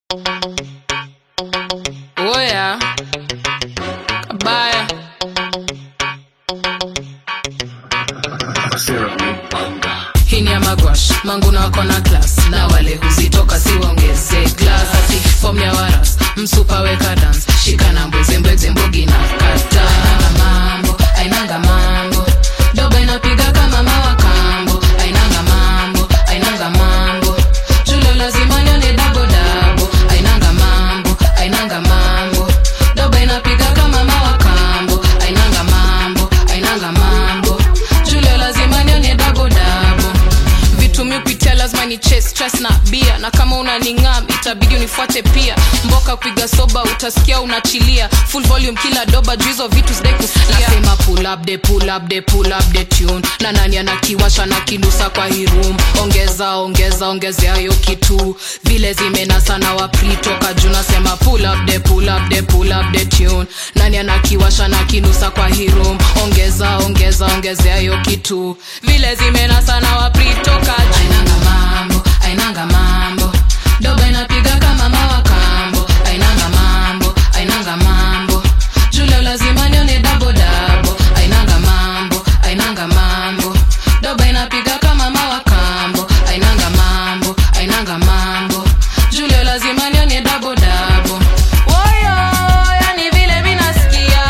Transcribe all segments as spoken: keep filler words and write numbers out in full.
Oh yeah, bye. Hii ni ya magwash, mangu na wako na class. Na wale huzitoka siwaongeze glass. Ati form ya waras, msupa weka dance. Shika na mbweze mbweze mbogi na kata. Ainanga mambo, ainanga mambo. Doba inapiga kama mawakambo. Ainanga mambo, ainanga mambo. Chulo lazima nione dabo dabo. Ainanga mambo, ainanga mambo. Doba inapiga kama mawakambo. Ainanga mambo, ainanga mambo. Chulo lazima nione dabo dabo. Vitu mi upitia lazima ni chase, stress na bia. Na kama unaningam itabidi unifuate pia. Mboka kupiga soba utasikia unachilia. Full volume kila doba juizo vitu sidai kusikia. Nasema pull up the pull up the pull up the tune. Na nani anakiwasha na kinusa kwa hii room. Ongeza ongeza ongezea hiyo kitu. Vile zimena sana wapri toka juu. Nasema pull up the pull up the pull up the tune. Nani anakiwasha na kinusa kwa hii room. Ongeza ongeza ongezea hiyo kitu. Vile zimena sana wapri toka juu. Ainanga mambo, ainanga mambo. Doba inapiga kama mawakambo. Ainanga mambo, ainanga mambo. Jule lazima nione dabo dabo. Ainanga mambo, ainanga mambo. Doba inapiga kama mawakambo. Ainanga mambo, ainanga mambo. Jule lazima nione dabo dabo. Woyo, yani vile vinasikia.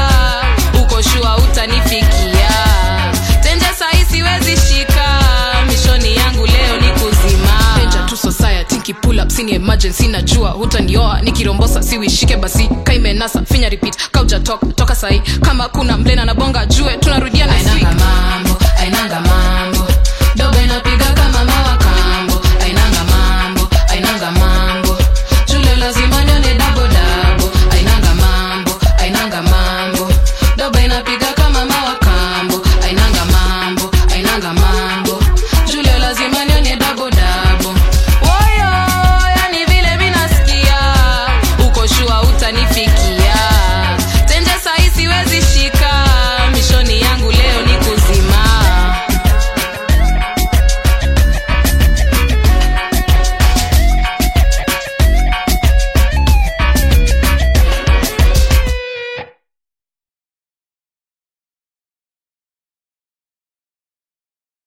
Uko shua utanifikia. Tenja sahi siwezi shika. Mishoni yangu leo ni kuzima. Tenja tu society niki pull up sini emergency. Najua hutanioa nikirombosa siwishike basi. Kaime nasa finya repeat kauja toka toka sahi. Kama kuna mblena na bonga jue tunarudia na week. Ainanga mambo, ainanga mambo. Doba inapiga kama mawakambo. Ainanga mambo, ainanga mambo. Jule lazima nione dabo dabo. Ainanga mambo, ainanga mambo. Doba inapiga